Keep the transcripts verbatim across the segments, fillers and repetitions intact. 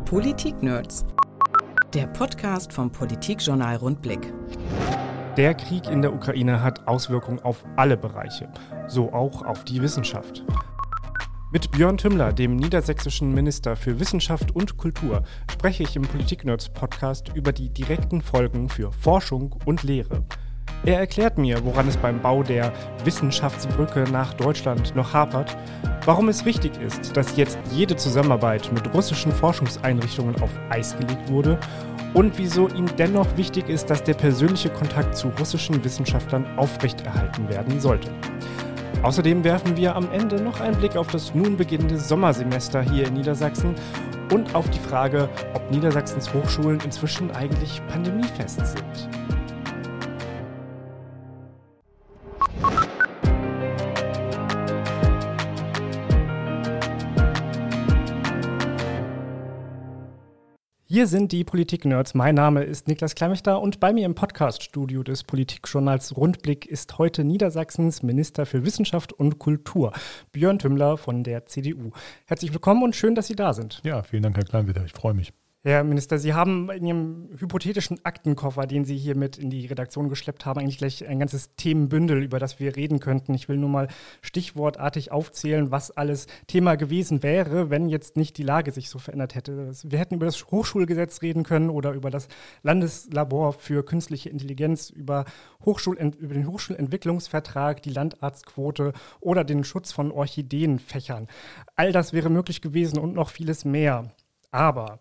Politik-Nerds. Der Podcast vom Politikjournal Rundblick. Der Krieg in der Ukraine hat Auswirkungen auf alle Bereiche, so auch auf die Wissenschaft. Mit Björn Tümmler, dem niedersächsischen Minister für Wissenschaft und Kultur, spreche ich im Politik-Nerds-Podcast über die direkten Folgen für Forschung und Lehre. Er erklärt mir, woran es beim Bau der Wissenschaftsbrücke nach Deutschland noch hapert, warum es wichtig ist, dass jetzt jede Zusammenarbeit mit russischen Forschungseinrichtungen auf Eis gelegt wurde und wieso ihm dennoch wichtig ist, dass der persönliche Kontakt zu russischen Wissenschaftlern aufrechterhalten werden sollte. Außerdem werfen wir am Ende noch einen Blick auf das nun beginnende Sommersemester hier in Niedersachsen und auf die Frage, ob Niedersachsens Hochschulen inzwischen eigentlich pandemiefest sind. Hier sind die Politik-Nerds. Mein Name ist Niklas Kleimechter und bei mir im Podcast-Studio des Politikjournals Rundblick ist heute Niedersachsens Minister für Wissenschaft und Kultur, Björn Tümmler von der C D U. Herzlich willkommen und schön, dass Sie da sind. Ja, vielen Dank, Herr Kleinwetter. Ich freue mich. Herr Minister, Sie haben in Ihrem hypothetischen Aktenkoffer, den Sie hier mit in die Redaktion geschleppt haben, eigentlich gleich ein ganzes Themenbündel, über das wir reden könnten. Ich will nur mal stichwortartig aufzählen, was alles Thema gewesen wäre, wenn jetzt nicht die Lage sich so verändert hätte. Wir hätten über das Hochschulgesetz reden können oder über das Landeslabor für künstliche Intelligenz, über, Hochschulent- über den Hochschulentwicklungsvertrag, die Landarztquote oder den Schutz von Orchideenfächern. All das wäre möglich gewesen und noch vieles mehr. Aber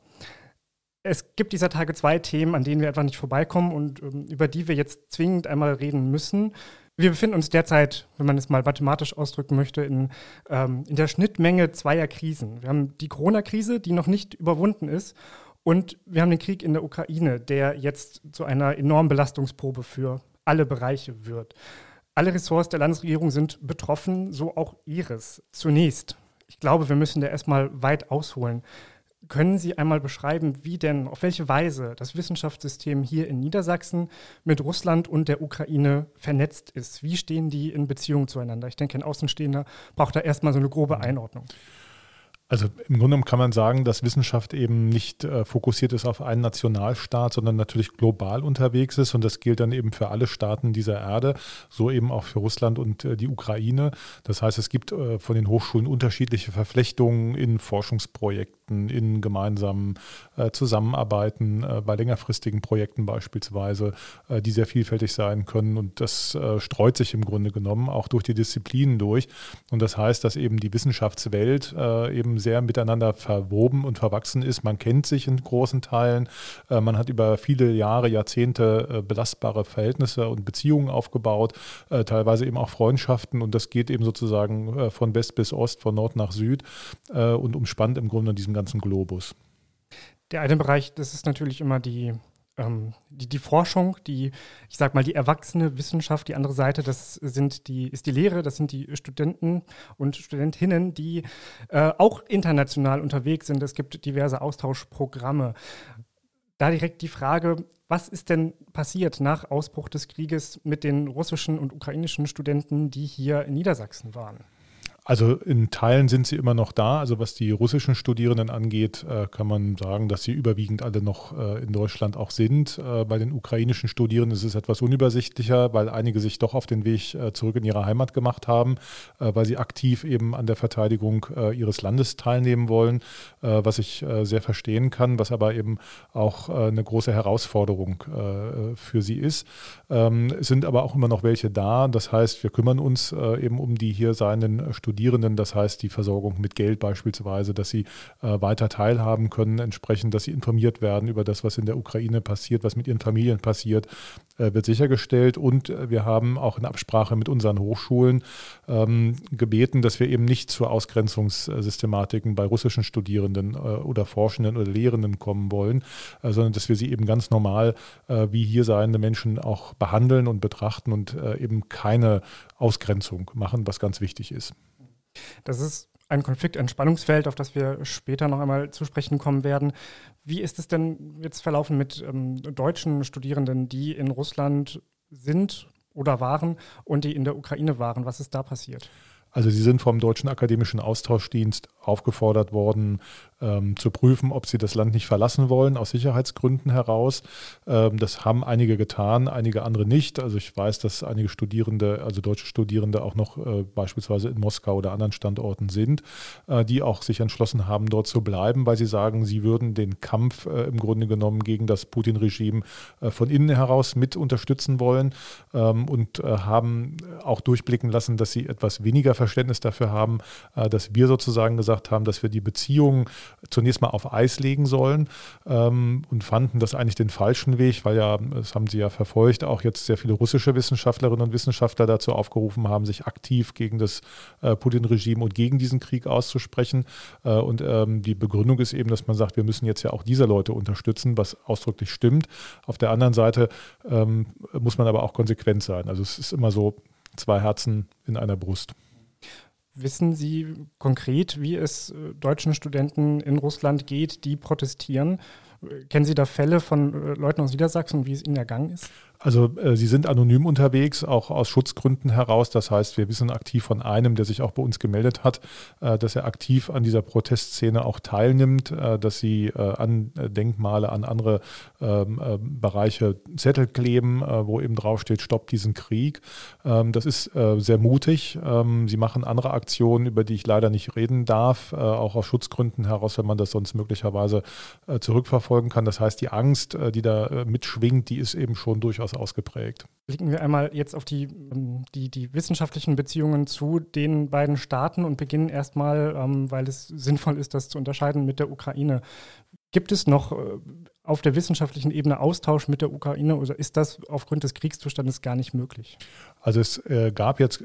es gibt dieser Tage zwei Themen, an denen wir einfach nicht vorbeikommen und ähm, über die wir jetzt zwingend einmal reden müssen. Wir befinden uns derzeit, wenn man es mal mathematisch ausdrücken möchte, in, ähm, in der Schnittmenge zweier Krisen. Wir haben die Corona-Krise, die noch nicht überwunden ist, und wir haben den Krieg in der Ukraine, der jetzt zu einer enormen Belastungsprobe für alle Bereiche wird. Alle Ressorts der Landesregierung sind betroffen, so auch Ihres. Zunächst, ich glaube, wir müssen da erstmal weit ausholen. Können Sie einmal beschreiben, wie denn, auf welche Weise das Wissenschaftssystem hier in Niedersachsen mit Russland und der Ukraine vernetzt ist? Wie stehen die in Beziehung zueinander? Ich denke, ein Außenstehender braucht da erstmal so eine grobe Einordnung. Also im Grunde genommen kann man sagen, dass Wissenschaft eben nicht äh, fokussiert ist auf einen Nationalstaat, sondern natürlich global unterwegs ist. Und das gilt dann eben für alle Staaten dieser Erde, so eben auch für Russland und äh, die Ukraine. Das heißt, es gibt äh, von den Hochschulen unterschiedliche Verflechtungen in Forschungsprojekten, in gemeinsamen äh, Zusammenarbeiten, äh, bei längerfristigen Projekten beispielsweise, äh, die sehr vielfältig sein können. Und das äh, streut sich im Grunde genommen auch durch die Disziplinen durch. Und das heißt, dass eben die Wissenschaftswelt äh, eben sehr miteinander verwoben und verwachsen ist. Man kennt sich in großen Teilen. Äh, man hat über viele Jahre, Jahrzehnte äh, belastbare Verhältnisse und Beziehungen aufgebaut, äh, teilweise eben auch Freundschaften. Und das geht eben sozusagen äh, von West bis Ost, von Nord nach Süd äh, und umspannt im Grunde diesen ganzen Globus. Der eine Bereich, das ist natürlich immer die Ähm, die, die Forschung, die, ich sag mal, die erwachsene Wissenschaft. Die andere Seite, das sind die, ist die Lehre, das sind die Studenten und Studentinnen, die äh, auch international unterwegs sind. Es gibt diverse Austauschprogramme. Da direkt die Frage, was ist denn passiert nach Ausbruch des Krieges mit den russischen und ukrainischen Studenten, die hier in Niedersachsen waren? Also in Teilen sind sie immer noch da. Also was die russischen Studierenden angeht, kann man sagen, dass sie überwiegend alle noch in Deutschland auch sind. Bei den ukrainischen Studierenden ist es etwas unübersichtlicher, weil einige sich doch auf den Weg zurück in ihre Heimat gemacht haben, weil sie aktiv eben an der Verteidigung ihres Landes teilnehmen wollen, was ich sehr verstehen kann, was aber eben auch eine große Herausforderung für sie ist. Es sind aber auch immer noch welche da. Das heißt, wir kümmern uns eben um die hier seienden Studierenden. Das heißt, die Versorgung mit Geld beispielsweise, dass sie äh, weiter teilhaben können, entsprechend, dass sie informiert werden über das, was in der Ukraine passiert, was mit ihren Familien passiert, äh, wird sichergestellt. Und äh, wir haben auch in Absprache mit unseren Hochschulen ähm, gebeten, dass wir eben nicht zu Ausgrenzungssystematiken bei russischen Studierenden äh, oder Forschenden oder Lehrenden kommen wollen, äh, sondern dass wir sie eben ganz normal äh, wie hier seiende Menschen auch behandeln und betrachten und äh, eben keine Ausgrenzung machen, was ganz wichtig ist. Das ist ein Konflikt, ein Spannungsfeld, auf das wir später noch einmal zu sprechen kommen werden. Wie ist es denn jetzt verlaufen mit ähm, deutschen Studierenden, die in Russland sind oder waren und die in der Ukraine waren? Was ist da passiert? Also sie sind vom Deutschen Akademischen Austauschdienst aufgefordert worden, ähm, zu prüfen, ob sie das Land nicht verlassen wollen, aus Sicherheitsgründen heraus. Ähm, das haben einige getan, einige andere nicht. Also ich weiß, dass einige Studierende, also deutsche Studierende auch noch äh, beispielsweise in Moskau oder anderen Standorten sind, äh, die auch sich entschlossen haben, dort zu bleiben, weil sie sagen, sie würden den Kampf äh, im Grunde genommen gegen das Putin-Regime äh, von innen heraus mit unterstützen wollen ähm, und äh, haben auch durchblicken lassen, dass sie etwas weniger Verständnis dafür haben, äh, dass wir sozusagen gesagt haben, dass wir die Beziehungen zunächst mal auf Eis legen sollen ähm, und fanden das eigentlich den falschen Weg, weil ja, das haben Sie ja verfolgt, auch jetzt sehr viele russische Wissenschaftlerinnen und Wissenschaftler dazu aufgerufen haben, sich aktiv gegen das äh, Putin-Regime und gegen diesen Krieg auszusprechen. Äh, und ähm, die Begründung ist eben, dass man sagt, wir müssen jetzt ja auch diese Leute unterstützen, was ausdrücklich stimmt. Auf der anderen Seite ähm, muss man aber auch konsequent sein. Also es ist immer so zwei Herzen in einer Brust. Wissen Sie konkret, wie es äh, deutschen Studenten in Russland geht, die protestieren? Kennen Sie da Fälle von äh, Leuten aus Niedersachsen und wie es ihnen ergangen ist? Also äh, sie sind anonym unterwegs, auch aus Schutzgründen heraus. Das heißt, wir wissen aktiv von einem, der sich auch bei uns gemeldet hat, äh, dass er aktiv an dieser Protestszene auch teilnimmt, äh, dass sie äh, an äh, Denkmale, an andere ähm, äh, Bereiche Zettel kleben, äh, wo eben draufsteht, stoppt diesen Krieg. Ähm, das ist äh, sehr mutig. Ähm, sie machen andere Aktionen, über die ich leider nicht reden darf, äh, auch aus Schutzgründen heraus, wenn man das sonst möglicherweise äh, zurückverfolgen kann. Das heißt, die Angst, äh, die da äh, mitschwingt, die ist eben schon durchaus ausgeprägt. Blicken wir einmal jetzt auf die, die, die wissenschaftlichen Beziehungen zu den beiden Staaten und beginnen erstmal, ähm, weil es sinnvoll ist, das zu unterscheiden, mit der Ukraine. Gibt es noch äh, auf der wissenschaftlichen Ebene Austausch mit der Ukraine oder ist das aufgrund des Kriegszustandes gar nicht möglich? Also es äh, gab jetzt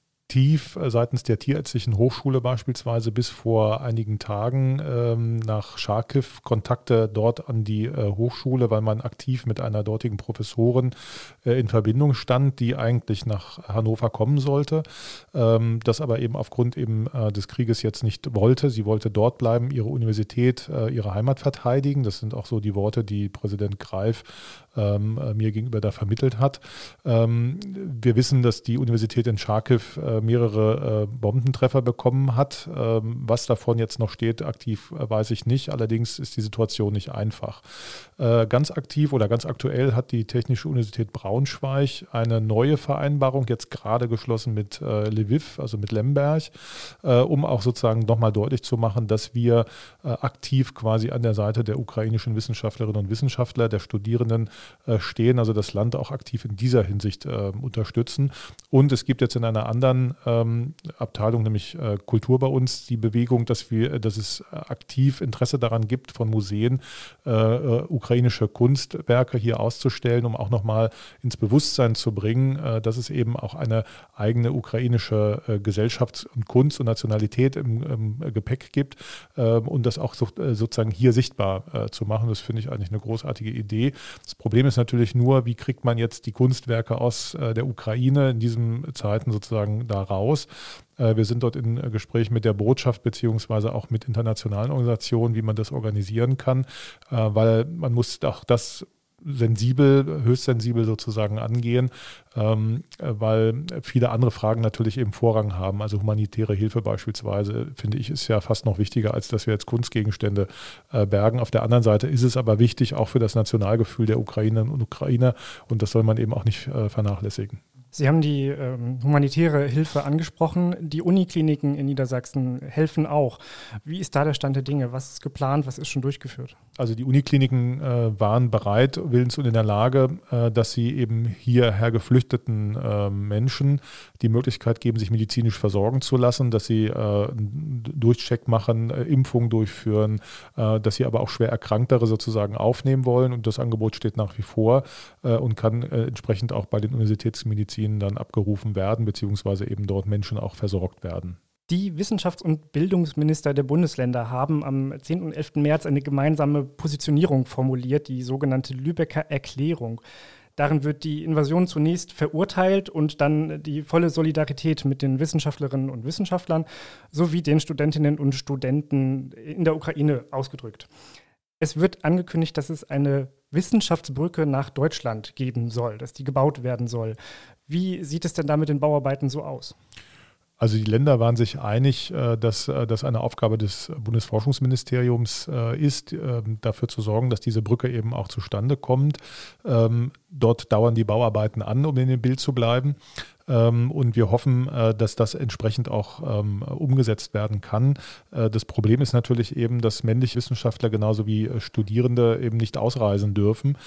aktiv seitens der Tierärztlichen Hochschule beispielsweise bis vor einigen Tagen ähm, nach Charkiw Kontakte dort an die äh, Hochschule, weil man aktiv mit einer dortigen Professorin äh, in Verbindung stand, die eigentlich nach Hannover kommen sollte, ähm, das aber eben aufgrund eben äh, des Krieges jetzt nicht wollte. Sie wollte dort bleiben, ihre Universität, äh, ihre Heimat verteidigen. Das sind auch so die Worte, die Präsident Greif ähm, äh, mir gegenüber da vermittelt hat. Ähm, wir wissen, dass die Universität in Charkiw äh, mehrere äh, Bombentreffer bekommen hat. Ähm, was davon jetzt noch steht, aktiv, äh, weiß ich nicht. Allerdings ist die Situation nicht einfach. Äh, ganz aktiv oder ganz aktuell hat die Technische Universität Braunschweig eine neue Vereinbarung jetzt gerade geschlossen mit äh, Lviv, also mit Lemberg, äh, um auch sozusagen nochmal deutlich zu machen, dass wir äh, aktiv quasi an der Seite der ukrainischen Wissenschaftlerinnen und Wissenschaftler, der Studierenden äh, stehen, also das Land auch aktiv in dieser Hinsicht äh, unterstützen. Und es gibt jetzt in einer anderen ähm, Abteilung, nämlich äh, Kultur bei uns, die Bewegung, dass wir, dass es aktiv Interesse daran gibt, von Museen äh, äh, ukrainische Kunstwerke hier auszustellen, um auch nochmal ins Bewusstsein zu bringen, äh, dass es eben auch eine eigene ukrainische äh, Gesellschaft und Kunst und Nationalität im, im Gepäck gibt äh, und das auch so, äh, sozusagen hier sichtbar äh, zu machen. Das finde ich eigentlich eine großartige Idee. Das Problem ist natürlich nur, wie kriegt man jetzt die Kunstwerke aus äh, der Ukraine in diesen Zeiten sozusagen da raus. Wir sind dort in Gespräch mit der Botschaft beziehungsweise auch mit internationalen Organisationen, wie man das organisieren kann, weil man muss auch das sensibel, höchst sensibel sozusagen angehen, weil viele andere Fragen natürlich eben Vorrang haben. Also humanitäre Hilfe beispielsweise, finde ich, ist ja fast noch wichtiger, als dass wir jetzt Kunstgegenstände bergen. Auf der anderen Seite ist es aber wichtig, auch für das Nationalgefühl der Ukrainerinnen und Ukrainer, und das soll man eben auch nicht vernachlässigen. Sie haben die ähm, humanitäre Hilfe angesprochen. Die Unikliniken in Niedersachsen helfen auch. Wie ist da der Stand der Dinge? Was ist geplant? Was ist schon durchgeführt? Also die Unikliniken äh, waren bereit, willens und in der Lage, äh, dass sie eben hierher geflüchteten äh, Menschen die Möglichkeit geben, sich medizinisch versorgen zu lassen, dass sie äh, einen Durchcheck machen, äh, Impfungen durchführen, äh, dass sie aber auch schwer Erkranktere sozusagen aufnehmen wollen. Und das Angebot steht nach wie vor äh, und kann äh, entsprechend auch bei den Universitätsmedizin dann abgerufen werden, beziehungsweise eben dort Menschen auch versorgt werden. Die Wissenschafts- und Bildungsminister der Bundesländer haben am zehnten und elften März eine gemeinsame Positionierung formuliert, die sogenannte Lübecker Erklärung. Darin wird die Invasion zunächst verurteilt und dann die volle Solidarität mit den Wissenschaftlerinnen und Wissenschaftlern sowie den Studentinnen und Studenten in der Ukraine ausgedrückt. Es wird angekündigt, dass es eine Wissenschaftsbrücke nach Deutschland geben soll, dass die gebaut werden soll. Wie sieht es denn da mit den Bauarbeiten so aus? Also die Länder waren sich einig, dass das eine Aufgabe des Bundesforschungsministeriums ist, dafür zu sorgen, dass diese Brücke eben auch zustande kommt. Dort dauern die Bauarbeiten an, um in dem Bild zu bleiben. Und wir hoffen, dass das entsprechend auch umgesetzt werden kann. Das Problem ist natürlich eben, dass männliche Wissenschaftler genauso wie Studierende eben nicht ausreisen dürfen.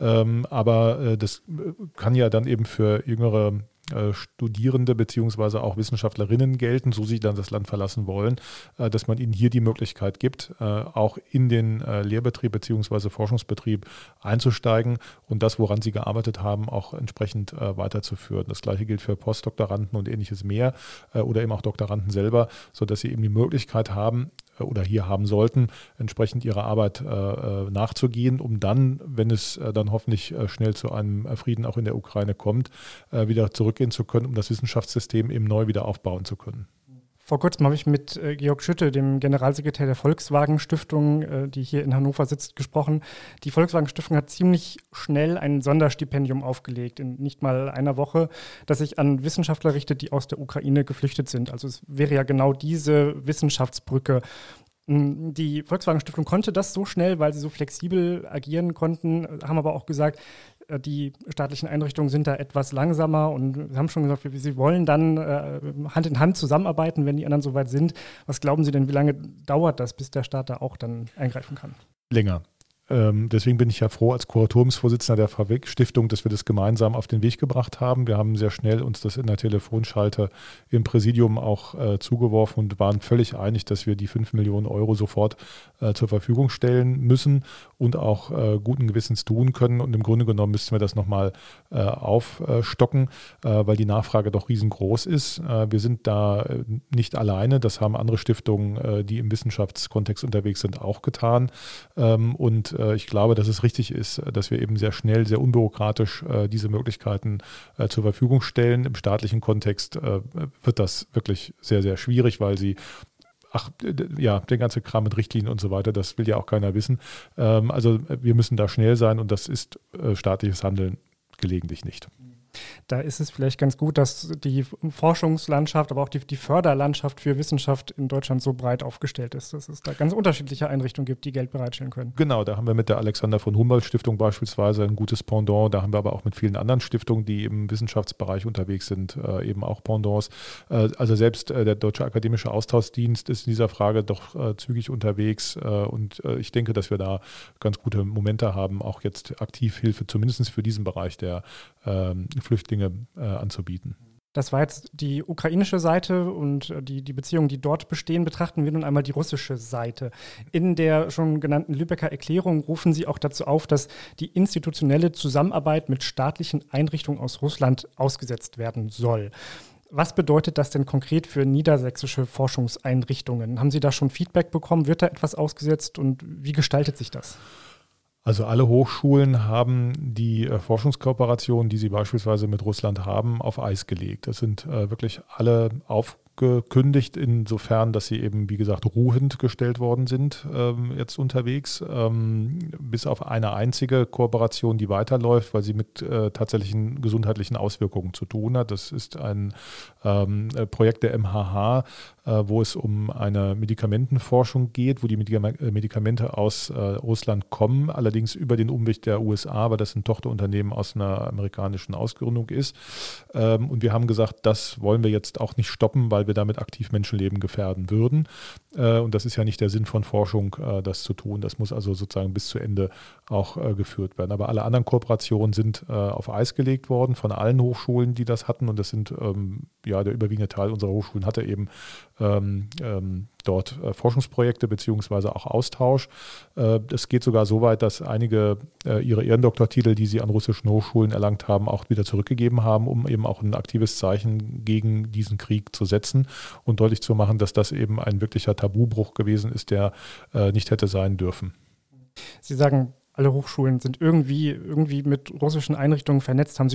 Aber das kann ja dann eben für jüngere Studierende beziehungsweise auch Wissenschaftlerinnen gelten, so sie dann das Land verlassen wollen, dass man ihnen hier die Möglichkeit gibt, auch in den Lehrbetrieb beziehungsweise Forschungsbetrieb einzusteigen und das, woran sie gearbeitet haben, auch entsprechend weiterzuführen. Das Gleiche gilt für Postdoktoranden und ähnliches mehr oder eben auch Doktoranden selber, sodass sie eben die Möglichkeit haben, oder hier haben sollten, entsprechend ihrer Arbeit äh, nachzugehen, um dann, wenn es äh, dann hoffentlich äh, schnell zu einem Frieden auch in der Ukraine kommt, äh, wieder zurückgehen zu können, um das Wissenschaftssystem eben neu wieder aufbauen zu können. Vor kurzem habe ich mit äh, Georg Schütte, dem Generalsekretär der Volkswagen Stiftung, äh, die hier in Hannover sitzt, gesprochen. Die Volkswagen Stiftung hat ziemlich schnell ein Sonderstipendium aufgelegt, in nicht mal einer Woche, das sich an Wissenschaftler richtet, die aus der Ukraine geflüchtet sind. Also es wäre ja genau diese Wissenschaftsbrücke. Die Volkswagen Stiftung konnte das so schnell, weil sie so flexibel agieren konnten, haben aber auch gesagt, die staatlichen Einrichtungen sind da etwas langsamer und haben schon gesagt, sie wollen dann äh, Hand in Hand zusammenarbeiten, wenn die anderen soweit sind. Was glauben Sie denn, wie lange dauert das, bis der Staat da auch dann eingreifen kann? Länger. Ähm, deswegen bin ich ja froh als Kuratoriumsvorsitzender der Fabrik-Stiftung, dass wir das gemeinsam auf den Weg gebracht haben. Wir haben sehr schnell uns das in der Telefonschalte im Präsidium auch äh, zugeworfen und waren völlig einig, dass wir die fünf Millionen Euro sofort äh, zur Verfügung stellen müssen und auch äh, guten Gewissens tun können. Und im Grunde genommen müssten wir das nochmal äh, aufstocken, äh, weil die Nachfrage doch riesengroß ist. Äh, wir sind da nicht alleine. Das haben andere Stiftungen, äh, die im Wissenschaftskontext unterwegs sind, auch getan. Ähm, und ich glaube, dass es richtig ist, dass wir eben sehr schnell, sehr unbürokratisch äh, diese Möglichkeiten äh, zur Verfügung stellen. Im staatlichen Kontext äh, wird das wirklich sehr, sehr schwierig, weil sie, ach ja, der ganze Kram mit Richtlinien und so weiter, das will ja auch keiner wissen. Ähm, also wir müssen da schnell sein und das ist äh, staatliches Handeln gelegentlich nicht. Da ist es vielleicht ganz gut, dass die Forschungslandschaft, aber auch die, die Förderlandschaft für Wissenschaft in Deutschland so breit aufgestellt ist, dass es da ganz unterschiedliche Einrichtungen gibt, die Geld bereitstellen können. Genau, da haben wir mit der Alexander von Humboldt Stiftung beispielsweise ein gutes Pendant. Da haben wir aber auch mit vielen anderen Stiftungen, die im Wissenschaftsbereich unterwegs sind, äh, eben auch Pendants. Äh, also selbst äh, der Deutsche Akademische Austauschdienst ist in dieser Frage doch äh, zügig unterwegs. Äh, und äh, ich denke, dass wir da ganz gute Momente haben, auch jetzt Aktivhilfe zumindest für diesen Bereich der ähm, Flüchtlinge äh, anzubieten. Das war jetzt die ukrainische Seite und die, die Beziehungen, die dort bestehen. Betrachten wir nun einmal die russische Seite. In der schon genannten Lübecker Erklärung rufen Sie auch dazu auf, dass die institutionelle Zusammenarbeit mit staatlichen Einrichtungen aus Russland ausgesetzt werden soll. Was bedeutet das denn konkret für niedersächsische Forschungseinrichtungen? Haben Sie da schon Feedback bekommen? Wird da etwas ausgesetzt und wie gestaltet sich das? Also alle Hochschulen haben die äh, Forschungskooperation, die sie beispielsweise mit Russland haben, auf Eis gelegt. Das sind äh, wirklich alle aufgekündigt, insofern, dass sie eben, wie gesagt, ruhend gestellt worden sind, ähm, jetzt unterwegs, ähm, bis auf eine einzige Kooperation, die weiterläuft, weil sie mit äh, tatsächlichen gesundheitlichen Auswirkungen zu tun hat. Das ist ein ähm, Projekt der M H H, äh, wo es um eine Medikamentenforschung geht, wo die Medikamente aus äh, Russland kommen, allerdings über den Umweg der U S A, weil das ein Tochterunternehmen aus einer amerikanischen Ausgründung ist. Ähm, und wir haben gesagt, das wollen wir jetzt auch nicht stoppen, weil wir damit aktiv Menschenleben gefährden würden. Äh, und das ist ja nicht der Sinn von Forschung, äh, das zu tun. Das muss also sozusagen bis zu Ende auch äh, geführt werden. Aber alle anderen Kooperationen sind äh, auf Eis gelegt worden von allen Hochschulen, die das hatten. Und das sind, ähm, ja, der überwiegende Teil unserer Hochschulen hatte eben ähm, ähm, dort äh, Forschungsprojekte beziehungsweise auch Austausch. Äh, es geht sogar so weit, dass einige äh, ihre Ehrendoktortitel, die sie an russischen Hochschulen erlangt haben, auch wieder zurückgegeben haben, um eben auch ein aktives Zeichen gegen diesen Krieg zu setzen und deutlich zu machen, dass das eben ein wirklicher Tabubruch gewesen ist, der äh, nicht hätte sein dürfen. Sie sagen, alle Hochschulen sind irgendwie, irgendwie mit russischen Einrichtungen vernetzt. Haben Sie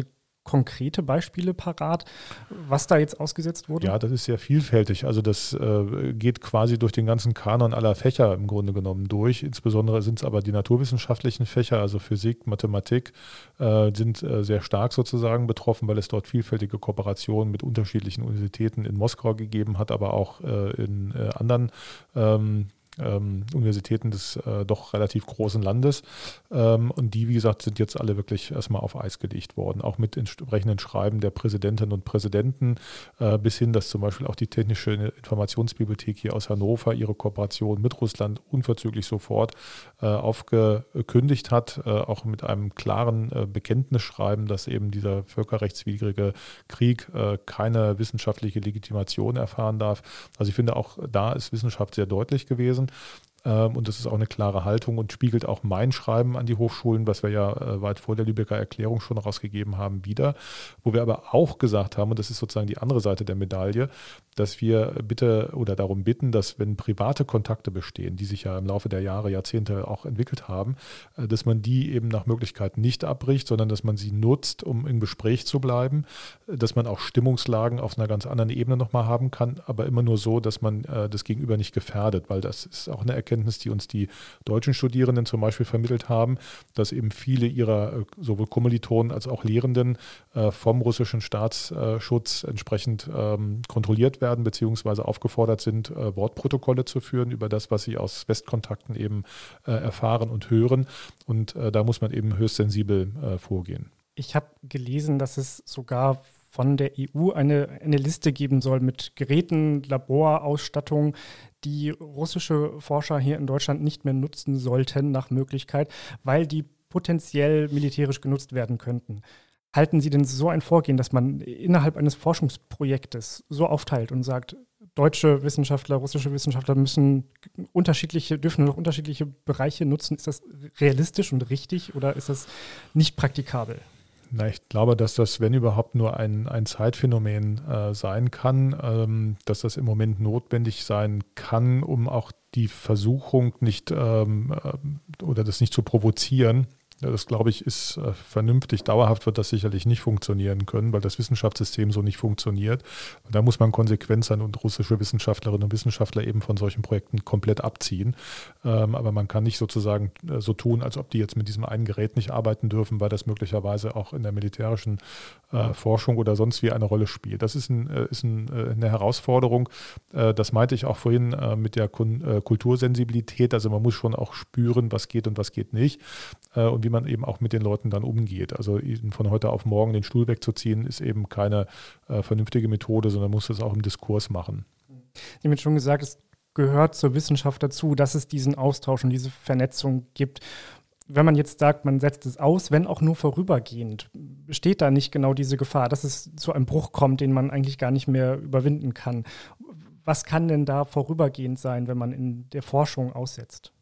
konkrete Beispiele parat, was da jetzt ausgesetzt wurde? Ja, das ist sehr vielfältig. Also das äh, geht quasi durch den ganzen Kanon aller Fächer im Grunde genommen durch. Insbesondere sind es aber die naturwissenschaftlichen Fächer, also Physik, Mathematik, äh, sind äh, sehr stark sozusagen betroffen, weil es dort vielfältige Kooperationen mit unterschiedlichen Universitäten in Moskau gegeben hat, aber auch äh, in äh, anderen ähm, Ähm, Universitäten des äh, doch relativ großen Landes. Ähm, und die, wie gesagt, sind jetzt alle wirklich erstmal auf Eis gelegt worden, auch mit entsprechenden Schreiben der Präsidentinnen und Präsidenten, äh, bis hin, dass zum Beispiel auch die Technische Informationsbibliothek hier aus Hannover ihre Kooperation mit Russland unverzüglich sofort äh, aufgekündigt hat, äh, auch mit einem klaren äh, Bekenntnisschreiben, dass eben dieser völkerrechtswidrige Krieg äh, keine wissenschaftliche Legitimation erfahren darf. Also ich finde, auch da ist Wissenschaft sehr deutlich gewesen. Und das ist auch eine klare Haltung und spiegelt auch mein Schreiben an die Hochschulen, was wir ja äh, weit vor der Lübecker Erklärung schon rausgegeben haben, wieder. Wo wir aber auch gesagt haben, und das ist sozusagen die andere Seite der Medaille, dass wir bitte oder darum bitten, dass wenn private Kontakte bestehen, die sich ja im Laufe der Jahre, Jahrzehnte auch entwickelt haben, äh, dass man die eben nach Möglichkeit nicht abbricht, sondern dass man sie nutzt, um im Gespräch zu bleiben, dass man auch Stimmungslagen auf einer ganz anderen Ebene nochmal haben kann, aber immer nur so, dass man äh, das Gegenüber nicht gefährdet, weil das ist auch eine Erkenntnis, die uns die deutschen Studierenden zum Beispiel vermittelt haben, dass eben viele ihrer sowohl Kommilitonen als auch Lehrenden äh, vom russischen Staatsschutz entsprechend ähm, kontrolliert werden beziehungsweise aufgefordert sind, äh, Wortprotokolle zu führen über das, was sie aus Westkontakten eben äh, erfahren und hören. Und äh, da muss man eben höchst sensibel äh, vorgehen. Ich habe gelesen, dass es sogar von der E U eine, eine Liste geben soll mit Geräten, Laborausstattung, die russische Forscher hier in Deutschland nicht mehr nutzen sollten nach Möglichkeit, weil die potenziell militärisch genutzt werden könnten. Halten Sie denn so ein Vorgehen, dass man innerhalb eines Forschungsprojektes so aufteilt und sagt, deutsche Wissenschaftler, russische Wissenschaftler müssen unterschiedliche, dürfen nur noch unterschiedliche Bereiche nutzen? Ist das realistisch und richtig oder ist das nicht praktikabel? Na, ich glaube, dass das, wenn überhaupt, nur ein, ein Zeitphänomen äh, sein kann, ähm, dass das im Moment notwendig sein kann, um auch die Versuchung nicht ähm, äh, oder das nicht zu provozieren. Das, glaube ich, ist äh, vernünftig. Dauerhaft wird das sicherlich nicht funktionieren können, weil das Wissenschaftssystem so nicht funktioniert. Da muss man konsequent sein und russische Wissenschaftlerinnen und Wissenschaftler eben von solchen Projekten komplett abziehen. Ähm, aber man kann nicht sozusagen äh, so tun, als ob die jetzt mit diesem einen Gerät nicht arbeiten dürfen, weil das möglicherweise auch in der militärischen äh, Forschung oder sonst wie eine Rolle spielt. Das ist, ein, äh, ist ein, äh, eine Herausforderung. Äh, das meinte ich auch vorhin äh, mit der Kun- äh, Kultursensibilität. Also man muss schon auch spüren, was geht und was geht nicht. Äh, und wie man eben auch mit den Leuten dann umgeht. Also von heute auf morgen den Stuhl wegzuziehen, ist eben keine äh, vernünftige Methode, sondern muss das auch im Diskurs machen. Sie haben jetzt schon gesagt, es gehört zur Wissenschaft dazu, dass es diesen Austausch und diese Vernetzung gibt. Wenn man jetzt sagt, man setzt es aus, wenn auch nur vorübergehend, besteht da nicht genau diese Gefahr, dass es zu einem Bruch kommt, den man eigentlich gar nicht mehr überwinden kann. Was kann denn da vorübergehend sein, wenn man in der Forschung aussetzt?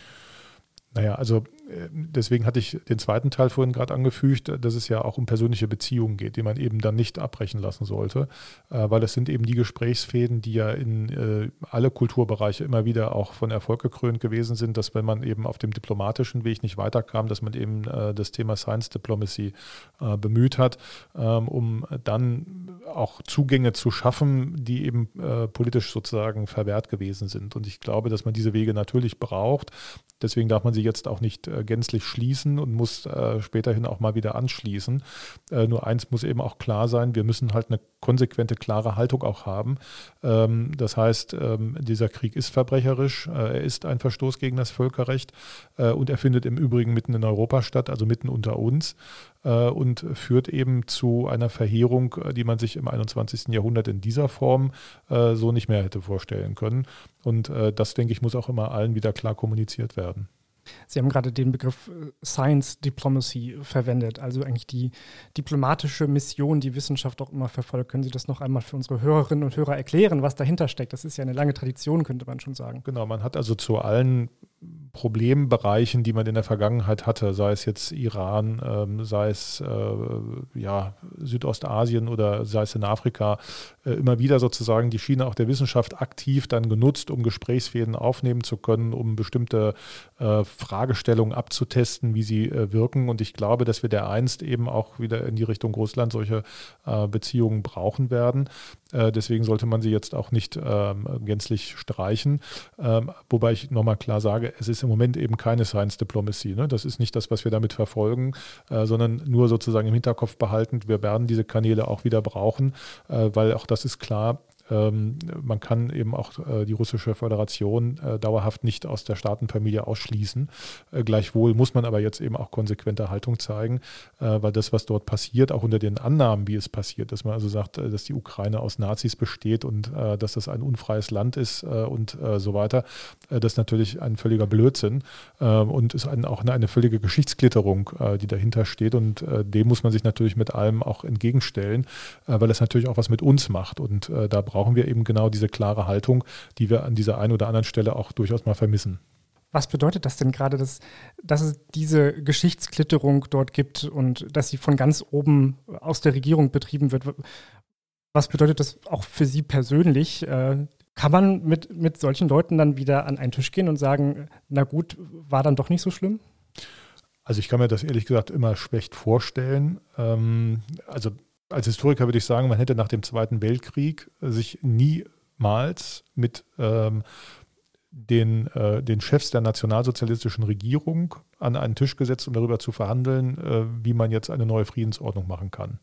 Naja, also deswegen hatte ich den zweiten Teil vorhin gerade angefügt, dass es ja auch um persönliche Beziehungen geht, die man eben dann nicht abbrechen lassen sollte, weil es sind eben die Gesprächsfäden, die ja in alle Kulturbereiche immer wieder auch von Erfolg gekrönt gewesen sind, dass wenn man eben auf dem diplomatischen Weg nicht weiterkam, dass man eben das Thema Science Diplomacy bemüht hat, um dann auch Zugänge zu schaffen, die eben politisch sozusagen verwehrt gewesen sind. Und ich glaube, dass man diese Wege natürlich braucht. Deswegen darf man sie jetzt auch nicht äh, gänzlich schließen und muss äh, späterhin auch mal wieder anschließen. Äh, nur eins muss eben auch klar sein, wir müssen halt eine konsequente, klare Haltung auch haben. Ähm, das heißt, ähm, dieser Krieg ist verbrecherisch, äh, er ist ein Verstoß gegen das Völkerrecht äh, und er findet im Übrigen mitten in Europa statt, also mitten unter uns äh, und führt eben zu einer Verheerung, die man sich im einundzwanzigsten Jahrhundert in dieser Form äh, so nicht mehr hätte vorstellen können. Und äh, das, denke ich, muss auch immer allen wieder klar kommuniziert werden. Sie haben gerade den Begriff Science Diplomacy verwendet, also eigentlich die diplomatische Mission, die Wissenschaft auch immer verfolgt. Können Sie das noch einmal für unsere Hörerinnen und Hörer erklären, was dahinter steckt? Das ist ja eine lange Tradition, könnte man schon sagen. Genau, man hat also zu allen Problembereichen, die man in der Vergangenheit hatte, sei es jetzt Iran, ähm, sei es äh, ja, Südostasien oder sei es in Afrika, äh, immer wieder sozusagen die Schiene auch der Wissenschaft aktiv dann genutzt, um Gesprächsfäden aufnehmen zu können, um bestimmte äh, Fragestellungen abzutesten, wie sie äh, wirken. Und ich glaube, dass wir dereinst eben auch wieder in die Richtung Russland solche äh, Beziehungen brauchen werden. Äh, deswegen sollte man sie jetzt auch nicht ähm, gänzlich streichen. Ähm, wobei ich nochmal klar sage, es ist im Moment eben keine Science Diplomacy. Ne? Das ist nicht das, was wir damit verfolgen, äh, sondern nur sozusagen im Hinterkopf behalten, wir werden diese Kanäle auch wieder brauchen, äh, weil auch das ist klar, ähm, man kann eben auch äh, die russische Föderation äh, dauerhaft nicht aus der Staatenfamilie ausschließen. Äh, gleichwohl muss man aber jetzt eben auch konsequente Haltung zeigen, äh, weil das, was dort passiert, auch unter den Annahmen, wie es passiert, dass man also sagt, äh, dass die Ukraine aus Nazis besteht und äh, dass das ein unfreies Land ist äh, und äh, so weiter, äh, das ist natürlich ein völliger Blödsinn äh, und ist ein, auch eine, eine völlige Geschichtsklitterung, äh, die dahinter steht, und äh, dem muss man sich natürlich mit allem auch entgegenstellen, äh, weil das natürlich auch was mit uns macht, und äh, da brauchen wir eben genau diese klare Haltung, die wir an dieser einen oder anderen Stelle auch durchaus mal vermissen. Was bedeutet das denn gerade, dass, dass es diese Geschichtsklitterung dort gibt und dass sie von ganz oben aus der Regierung betrieben wird? Was bedeutet das auch für Sie persönlich? Kann man mit, mit solchen Leuten dann wieder an einen Tisch gehen und sagen, na gut, war dann doch nicht so schlimm? Also ich kann mir das ehrlich gesagt immer schlecht vorstellen. Also als Historiker würde ich sagen, man hätte nach dem Zweiten Weltkrieg sich niemals mit ähm, den, äh, den Chefs der nationalsozialistischen Regierung an einen Tisch gesetzt, um darüber zu verhandeln, äh, wie man jetzt eine neue Friedensordnung machen kann.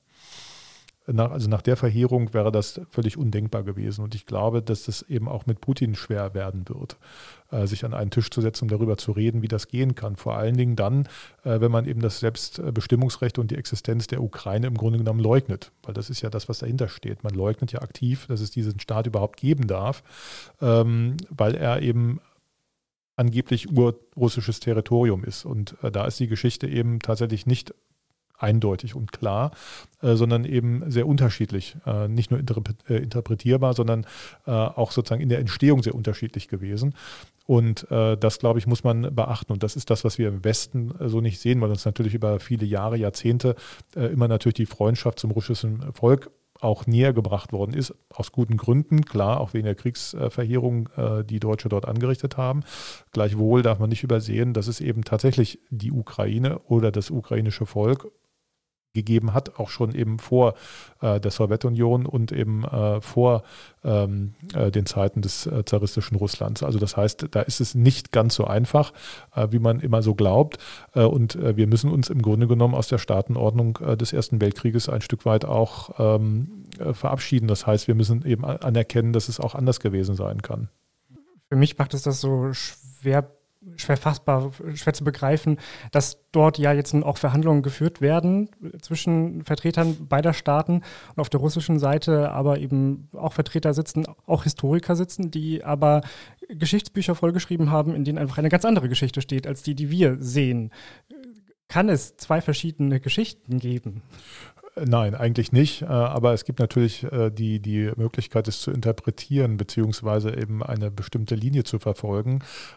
Nach, also nach der Verheerung wäre das völlig undenkbar gewesen. Und ich glaube, dass das eben auch mit Putin schwer werden wird, äh, sich an einen Tisch zu setzen, um darüber zu reden, wie das gehen kann. Vor allen Dingen dann, äh, wenn man eben das Selbstbestimmungsrecht und die Existenz der Ukraine im Grunde genommen leugnet. Weil das ist ja das, was dahinter steht. Man leugnet ja aktiv, dass es diesen Staat überhaupt geben darf, ähm, weil er eben angeblich urrussisches Territorium ist. Und äh, da ist die Geschichte eben tatsächlich nicht eindeutig und klar, äh, sondern eben sehr unterschiedlich. Äh, nicht nur interpre- äh, interpretierbar, sondern äh, auch sozusagen in der Entstehung sehr unterschiedlich gewesen. Und äh, das, glaube ich, muss man beachten. Und das ist das, was wir im Westen äh, so nicht sehen, weil uns natürlich über viele Jahre, Jahrzehnte äh, immer natürlich die Freundschaft zum russischen Volk auch näher gebracht worden ist, aus guten Gründen, klar, auch wegen der Kriegsverheerung, äh, die Deutsche dort angerichtet haben. Gleichwohl darf man nicht übersehen, dass es eben tatsächlich die Ukraine oder das ukrainische Volk gegeben hat, auch schon eben vor äh, der Sowjetunion und eben äh, vor ähm, äh, den Zeiten des äh, zaristischen Russlands. Also das heißt, da ist es nicht ganz so einfach, äh, wie man immer so glaubt. Äh, und äh, wir müssen uns im Grunde genommen aus der Staatenordnung äh, des Ersten Weltkrieges ein Stück weit auch ähm, äh, verabschieden. Das heißt, wir müssen eben anerkennen, dass es auch anders gewesen sein kann. Für mich macht es das so schwer schwer fassbar, schwer zu begreifen, dass dort ja jetzt auch Verhandlungen geführt werden zwischen Vertretern beider Staaten und auf der russischen Seite aber eben auch Vertreter sitzen, auch Historiker sitzen, die aber Geschichtsbücher vollgeschrieben haben, in denen einfach eine ganz andere Geschichte steht, als die, die wir sehen. Kann es zwei verschiedene Geschichten geben? Nein, eigentlich nicht. Aber es gibt natürlich die, die Möglichkeit, es zu interpretieren, beziehungsweise eben eine bestimmte Linie zu verfolgen.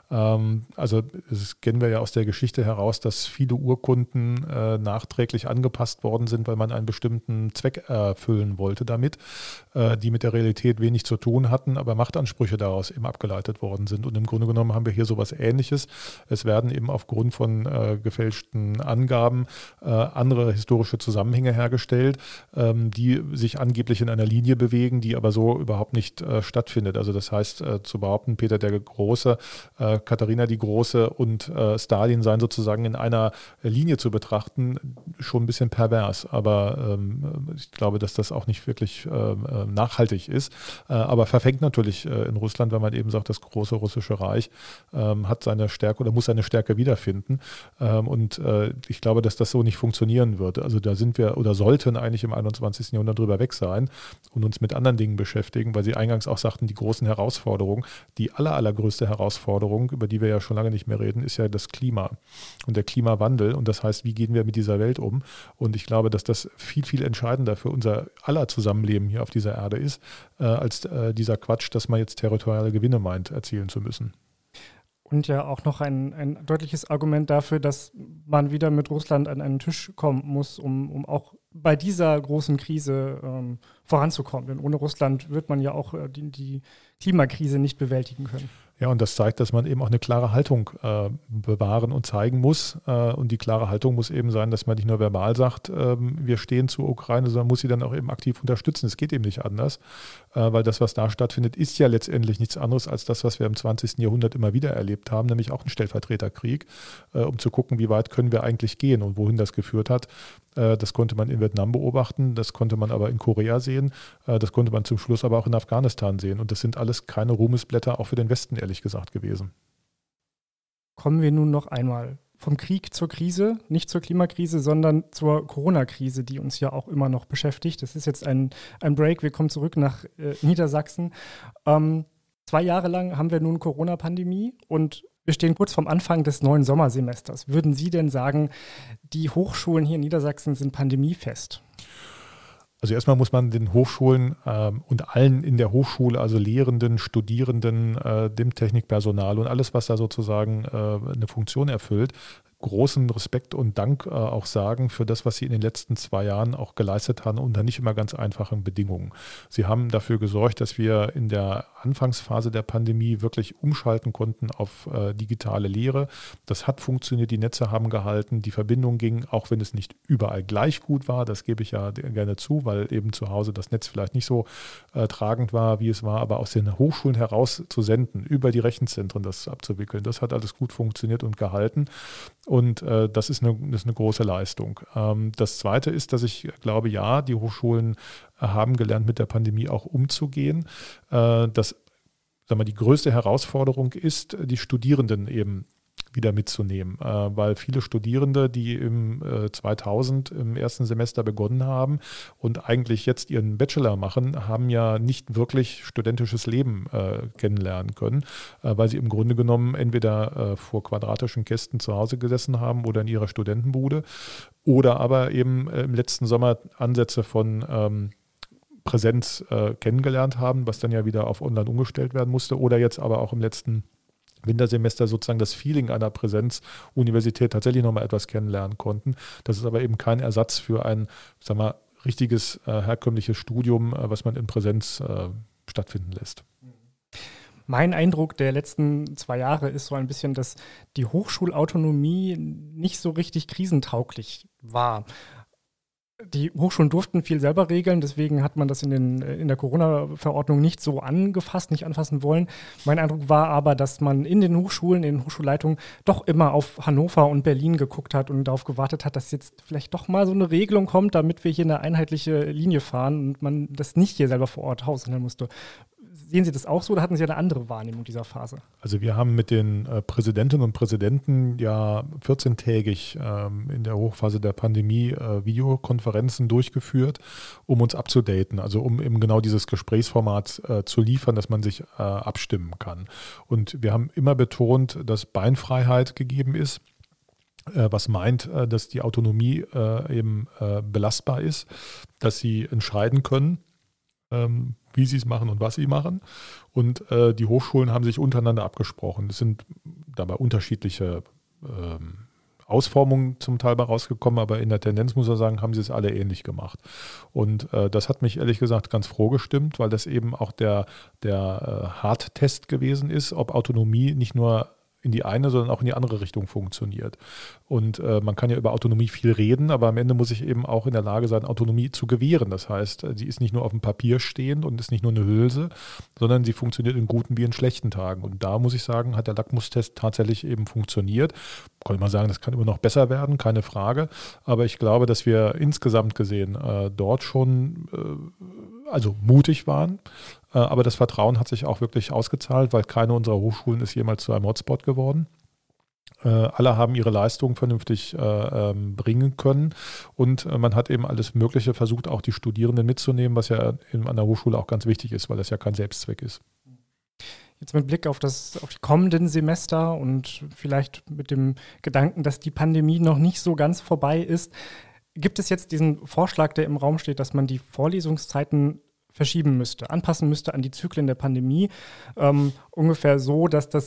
Also das kennen wir ja aus der Geschichte heraus, dass viele Urkunden nachträglich angepasst worden sind, weil man einen bestimmten Zweck erfüllen wollte damit, die mit der Realität wenig zu tun hatten, aber Machtansprüche daraus eben abgeleitet worden sind. Und im Grunde genommen haben wir hier sowas Ähnliches. Es werden eben aufgrund von gefälschten Angaben andere historische Zusammenhänge hergestellt, die sich angeblich in einer Linie bewegen, die aber so überhaupt nicht äh, stattfindet. Also das heißt, äh, zu behaupten, Peter der Große, äh, Katharina die Große und äh, Stalin seien sozusagen in einer Linie zu betrachten, schon ein bisschen pervers. Aber ähm, ich glaube, dass das auch nicht wirklich äh, nachhaltig ist. Äh, aber verfängt natürlich äh, in Russland, wenn man eben sagt, das große russische Reich äh, hat seine Stärke oder muss seine Stärke wiederfinden. Äh, und äh, ich glaube, dass das so nicht funktionieren wird. Also da sind wir oder sollten eigentlich im einundzwanzigsten Jahrhundert drüber weg sein und uns mit anderen Dingen beschäftigen, weil Sie eingangs auch sagten, die großen Herausforderungen, die aller, allergrößte Herausforderung, über die wir ja schon lange nicht mehr reden, ist ja das Klima und der Klimawandel. Und das heißt, wie gehen wir mit dieser Welt um? Und ich glaube, dass das viel, viel entscheidender für unser aller Zusammenleben hier auf dieser Erde ist, äh, als äh, dieser Quatsch, dass man jetzt territoriale Gewinne meint, erzielen zu müssen. Und ja auch noch ein, ein deutliches Argument dafür, dass man wieder mit Russland an einen Tisch kommen muss, um, um auch bei dieser großen Krise ähm, voranzukommen. Denn ohne Russland wird man ja auch äh, die, die Klimakrise nicht bewältigen können. Ja, und das zeigt, dass man eben auch eine klare Haltung äh, bewahren und zeigen muss. Äh, und die klare Haltung muss eben sein, dass man nicht nur verbal sagt, äh, wir stehen zur Ukraine, sondern muss sie dann auch eben aktiv unterstützen. Es geht eben nicht anders, äh, weil das, was da stattfindet, ist ja letztendlich nichts anderes als das, was wir im zwanzigsten Jahrhundert immer wieder erlebt haben, nämlich auch ein Stellvertreterkrieg, äh, um zu gucken, wie weit können wir eigentlich gehen und wohin das geführt hat. Äh, das konnte man in Vietnam beobachten, das konnte man aber in Korea sehen, äh, das konnte man zum Schluss aber auch in Afghanistan sehen. Und das sind alles keine Ruhmesblätter, auch für den Westen, ehrlich gesagt, gewesen. Kommen wir nun noch einmal vom Krieg zur Krise, nicht zur Klimakrise, sondern zur Corona-Krise, die uns ja auch immer noch beschäftigt. Das ist jetzt ein, ein Break, wir kommen zurück nach äh, Niedersachsen. Ähm, zwei Jahre lang haben wir nun Corona-Pandemie und wir stehen kurz vorm Anfang des neuen Sommersemesters. Würden Sie denn sagen, die Hochschulen hier in Niedersachsen sind pandemiefest? Also erstmal muss man den Hochschulen ähm, und allen in der Hochschule, also Lehrenden, Studierenden, äh, dem Technikpersonal und alles, was da sozusagen äh, eine Funktion erfüllt, großen Respekt und Dank äh, auch sagen für das, was Sie in den letzten zwei Jahren auch geleistet haben, unter nicht immer ganz einfachen Bedingungen. Sie haben dafür gesorgt, dass wir in der Anfangsphase der Pandemie wirklich umschalten konnten auf äh, digitale Lehre. Das hat funktioniert, die Netze haben gehalten, die Verbindung ging, auch wenn es nicht überall gleich gut war, das gebe ich ja gerne zu, weil eben zu Hause das Netz vielleicht nicht so äh, tragend war, wie es war, aber aus den Hochschulen heraus zu senden, über die Rechenzentren das abzuwickeln, das hat alles gut funktioniert und gehalten. Und äh, das, ist eine, das ist eine große Leistung. Ähm, das Zweite ist, dass ich glaube, ja, die Hochschulen äh, haben gelernt, mit der Pandemie auch umzugehen. Äh, das, sagen wir, die größte Herausforderung ist, die Studierenden eben wieder mitzunehmen, äh, weil viele Studierende, die im äh, zweitausend im ersten Semester begonnen haben und eigentlich jetzt ihren Bachelor machen, haben ja nicht wirklich studentisches Leben äh, kennenlernen können, äh, weil sie im Grunde genommen entweder äh, vor quadratischen Kästen zu Hause gesessen haben oder in ihrer Studentenbude oder aber eben äh, im letzten Sommer Ansätze von ähm, Präsenz äh, kennengelernt haben, was dann ja wieder auf online umgestellt werden musste oder jetzt aber auch im letzten Wintersemester sozusagen das Feeling einer Präsenzuniversität tatsächlich nochmal etwas kennenlernen konnten. Das ist aber eben kein Ersatz für ein, sagen wir mal, richtiges äh, herkömmliches Studium, äh, was man in Präsenz äh, stattfinden lässt. Mein Eindruck der letzten zwei Jahre ist so ein bisschen, dass die Hochschulautonomie nicht so richtig krisentauglich war. Die Hochschulen durften viel selber regeln, deswegen hat man das in, den, in der Corona-Verordnung nicht so angefasst, nicht anfassen wollen. Mein Eindruck war aber, dass man in den Hochschulen, in den Hochschulleitungen doch immer auf Hannover und Berlin geguckt hat und darauf gewartet hat, dass jetzt vielleicht doch mal so eine Regelung kommt, damit wir hier eine einheitliche Linie fahren und man das nicht hier selber vor Ort haushandeln musste. Sehen Sie das auch so oder hatten Sie eine andere Wahrnehmung dieser Phase? Also wir haben mit den äh, Präsidentinnen und Präsidenten ja vierzehntägig ähm, in der Hochphase der Pandemie äh, Videokonferenzen durchgeführt, um uns abzudaten, also um eben genau dieses Gesprächsformat äh, zu liefern, dass man sich äh, abstimmen kann. Und wir haben immer betont, dass Beinfreiheit gegeben ist, äh, was meint, äh, dass die Autonomie äh, eben äh, belastbar ist, dass sie entscheiden können, ähm, wie sie es machen und was sie machen. Und äh, die Hochschulen haben sich untereinander abgesprochen. Es sind dabei unterschiedliche ähm, Ausformungen zum Teil bei rausgekommen, aber in der Tendenz, muss man sagen, haben sie es alle ähnlich gemacht. Und äh, das hat mich ehrlich gesagt ganz froh gestimmt, weil das eben auch der, der äh, Hardtest gewesen ist, ob Autonomie nicht nur in die eine, sondern auch in die andere Richtung funktioniert. Und äh, man kann ja über Autonomie viel reden, aber am Ende muss ich eben auch in der Lage sein, Autonomie zu gewähren. Das heißt, sie ist nicht nur auf dem Papier stehend und ist nicht nur eine Hülse, sondern sie funktioniert in guten wie in schlechten Tagen. Und da muss ich sagen, hat der Lackmustest tatsächlich eben funktioniert. Kann man sagen, das kann immer noch besser werden, keine Frage. Aber ich glaube, dass wir insgesamt gesehen äh, dort schon äh, also mutig waren. Aber das Vertrauen hat sich auch wirklich ausgezahlt, weil keine unserer Hochschulen ist jemals zu einem Hotspot geworden. Äh, alle haben ihre Leistungen vernünftig äh, ähm, bringen können und äh, man hat eben alles Mögliche versucht, auch die Studierenden mitzunehmen, was ja in einer Hochschule auch ganz wichtig ist, weil das ja kein Selbstzweck ist. Jetzt mit Blick auf, das, auf die kommenden Semester und vielleicht mit dem Gedanken, dass die Pandemie noch nicht so ganz vorbei ist, gibt es jetzt diesen Vorschlag, der im Raum steht, dass man die Vorlesungszeiten verschieben müsste, anpassen müsste an die Zyklen der Pandemie, ähm, ungefähr so, dass das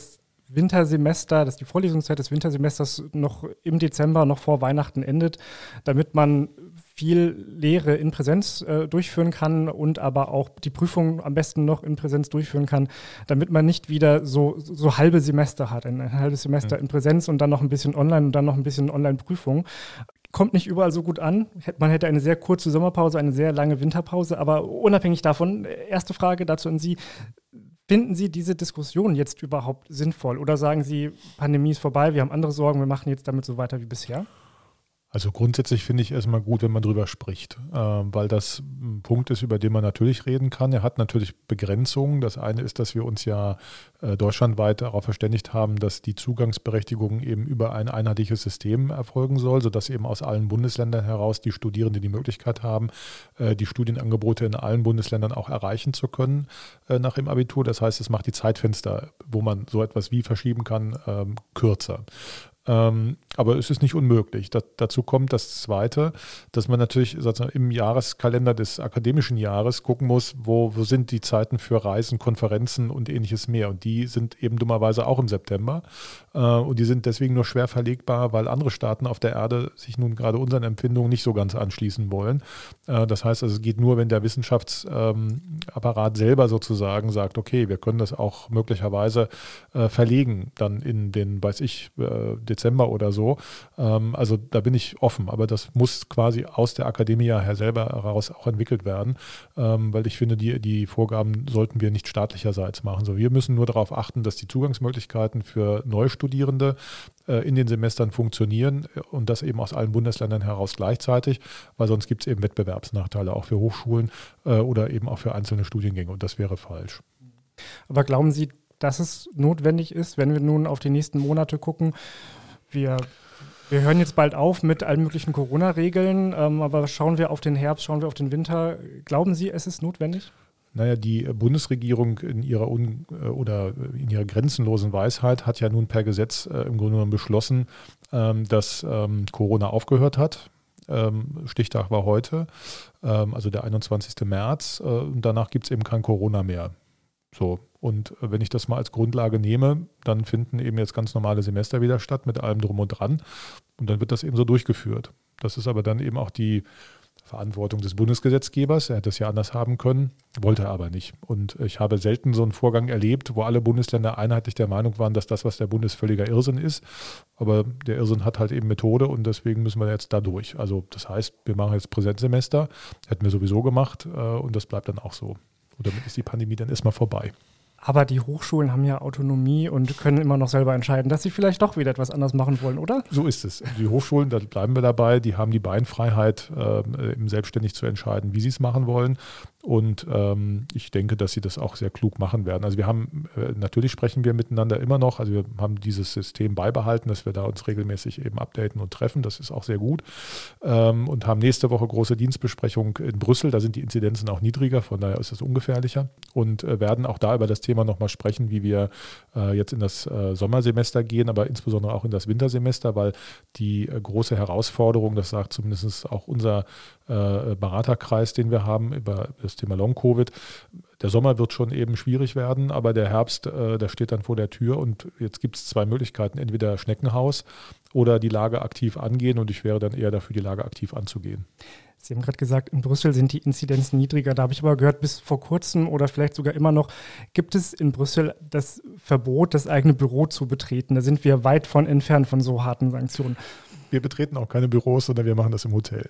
Wintersemester, dass die Vorlesungszeit des Wintersemesters noch im Dezember, noch vor Weihnachten endet, damit man viel Lehre in Präsenz äh, durchführen kann und aber auch die Prüfung am besten noch in Präsenz durchführen kann, damit man nicht wieder so, so halbe Semester hat, ein, ein halbes Semester mhm. in Präsenz und dann noch ein bisschen online und dann noch ein bisschen Online-Prüfung. Kommt nicht überall so gut an. Man hätte eine sehr kurze Sommerpause, eine sehr lange Winterpause, aber unabhängig davon, erste Frage dazu an Sie. Finden Sie diese Diskussion jetzt überhaupt sinnvoll oder sagen Sie, Pandemie ist vorbei, wir haben andere Sorgen, wir machen jetzt damit so weiter wie bisher? Also grundsätzlich finde ich erstmal gut, wenn man drüber spricht, äh, weil das ein Punkt ist, über den man natürlich reden kann. Er hat natürlich Begrenzungen. Das eine ist, dass wir uns ja äh, deutschlandweit darauf verständigt haben, dass die Zugangsberechtigung eben über ein einheitliches System erfolgen soll, sodass eben aus allen Bundesländern heraus die Studierenden die Möglichkeit haben, äh, die Studienangebote in allen Bundesländern auch erreichen zu können äh, nach dem Abitur. Das heißt, es macht die Zeitfenster, wo man so etwas wie verschieben kann, ähm, kürzer. Ähm, aber es ist nicht unmöglich. Da, dazu kommt das Zweite, dass man natürlich sozusagen im Jahreskalender des akademischen Jahres gucken muss, wo, wo sind die Zeiten für Reisen, Konferenzen und ähnliches mehr. Und die sind eben dummerweise auch im September. Äh, und die sind deswegen nur schwer verlegbar, weil andere Staaten auf der Erde sich nun gerade unseren Empfindungen nicht so ganz anschließen wollen. Äh, das heißt also, es geht nur, wenn der Wissenschaftsapparat ähm, selber sozusagen sagt, okay, wir können das auch möglicherweise äh, verlegen, dann in den, weiß ich, äh, Dezember oder so. Ähm, also da bin ich offen, aber das muss quasi aus der Akademie her selber heraus auch entwickelt werden, ähm, weil ich finde, die, die Vorgaben sollten wir nicht staatlicherseits machen. So, wir müssen nur darauf achten, dass die Zugangsmöglichkeiten für Neustudierende äh, in den Semestern funktionieren und das eben aus allen Bundesländern heraus gleichzeitig, weil sonst gibt es eben Wettbewerbsnachteile auch für Hochschulen äh, oder eben auch für einzelne Studiengänge und das wäre falsch. Aber glauben Sie, dass es notwendig ist, wenn wir nun auf die nächsten Monate gucken? Wir, wir hören jetzt bald auf mit allen möglichen Corona-Regeln, ähm, aber schauen wir auf den Herbst, schauen wir auf den Winter. Glauben Sie, es ist notwendig? Naja, die Bundesregierung in ihrer un- oder in ihrer grenzenlosen Weisheit hat ja nun per Gesetz äh, im Grunde genommen beschlossen, ähm, dass ähm, Corona aufgehört hat. Ähm, Stichtag war heute, ähm, also der einundzwanzigsten März. Äh, und danach gibt es eben kein Corona mehr. So, und wenn ich das mal als Grundlage nehme, dann finden eben jetzt ganz normale Semester wieder statt mit allem drum und dran und dann wird das eben so durchgeführt. Das ist aber dann eben auch die Verantwortung des Bundesgesetzgebers. Er hätte es ja anders haben können, wollte er aber nicht. Und ich habe selten so einen Vorgang erlebt, wo alle Bundesländer einheitlich der Meinung waren, dass das, was der Bund ist, völliger Irrsinn ist. Aber der Irrsinn hat halt eben Methode und deswegen müssen wir jetzt da durch. Also das heißt, wir machen jetzt Präsenzsemester, hätten wir sowieso gemacht und das bleibt dann auch so. Und damit ist die Pandemie dann erstmal vorbei. Aber die Hochschulen haben ja Autonomie und können immer noch selber entscheiden, dass sie vielleicht doch wieder etwas anders machen wollen, oder? So ist es. Die Hochschulen, da bleiben wir dabei, die haben die Beinfreiheit, äh, eben selbstständig zu entscheiden, wie sie es machen wollen. Und ähm, ich denke, dass sie das auch sehr klug machen werden. Also wir haben, äh, natürlich sprechen wir miteinander immer noch, also wir haben dieses System beibehalten, dass wir da uns regelmäßig eben updaten und treffen, das ist auch sehr gut. Ähm, und haben nächste Woche große Dienstbesprechung in Brüssel, da sind die Inzidenzen auch niedriger, von daher ist es ungefährlicher. Und äh, werden auch da über das Thema nochmal sprechen, wie wir äh, jetzt in das äh, Sommersemester gehen, aber insbesondere auch in das Wintersemester, weil die äh, große Herausforderung, das sagt zumindest auch unser äh, Beraterkreis, den wir haben über das Thema Long-Covid, der Sommer wird schon eben schwierig werden, aber der Herbst, äh, der steht dann vor der Tür und jetzt gibt es zwei Möglichkeiten, entweder Schneckenhaus oder die Lage aktiv angehen und ich wäre dann eher dafür, die Lage aktiv anzugehen. Sie haben gerade gesagt, in Brüssel sind die Inzidenzen niedriger. Da habe ich aber gehört, bis vor kurzem oder vielleicht sogar immer noch, gibt es in Brüssel das Verbot, das eigene Büro zu betreten. Da sind wir weit von entfernt von so harten Sanktionen. Wir betreten auch keine Büros, sondern wir machen das im Hotel.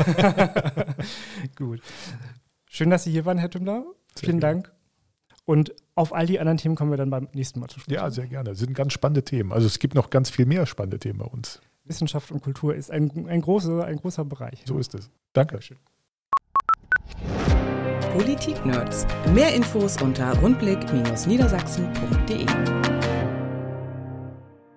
Gut. Schön, dass Sie hier waren, Herr Tümmler. Sehr Vielen gerne. Dank. Und auf all die anderen Themen kommen wir dann beim nächsten Mal zu sprechen. Ja, sehr gerne. Das sind ganz spannende Themen. Also es gibt noch ganz viel mehr spannende Themen bei uns. Wissenschaft und Kultur ist ein, ein, großer, ein großer Bereich. So ist es. Dankeschön. Politik-Nerds. Mehr Infos unter rundblick Bindestrich niedersachsen punkt de.